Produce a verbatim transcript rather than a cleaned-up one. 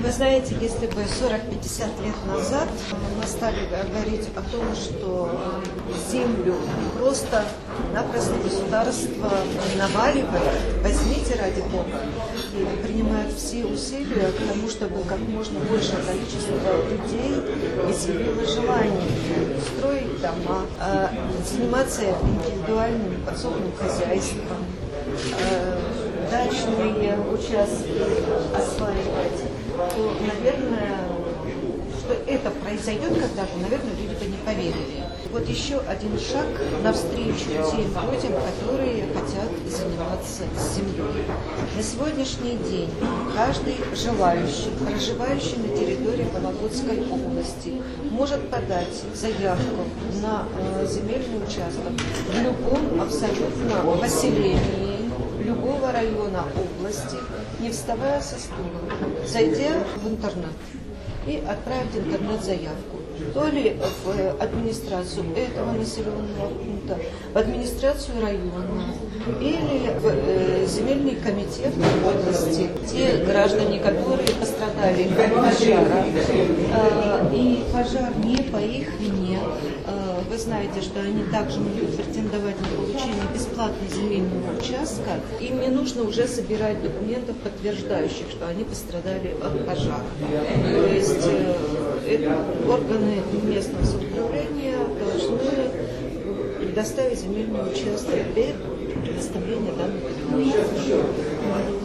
Вы знаете, если бы сорок-пятьдесят лет назад мы стали говорить о том, что землю просто-напросто государство наваливает, возьмите ради Бога, и принимает все усилия к тому, чтобы как можно большее количество людей изъявило желание строить дома, заниматься индивидуальным подсобным хозяйством, дачные участки осваивать, то, наверное, что это произойдет когда-то, наверное, люди бы не поверили. Вот еще один шаг навстречу тем людям, которые хотят заниматься землей. На сегодняшний день каждый желающий, проживающий на территории Вологодской области, может подать заявку на э, земельный участок в любом абсолютно поселении любого района области, не вставая со стула, зайдя в интернет и отправить интернет-заявку. То ли в администрацию этого населенного пункта, в администрацию района или в э, земельный комитет области. Те граждане, которые пострадали от пожара, э, и пожар не по их вине, э, вы знаете, что они также могут претендовать на получение бесплатного земельного участка, им не нужно уже собирать документов, подтверждающих, что они пострадали от пожара. То есть э, это органы местного самоуправления должны предоставить земельный участок для предоставления данных документов.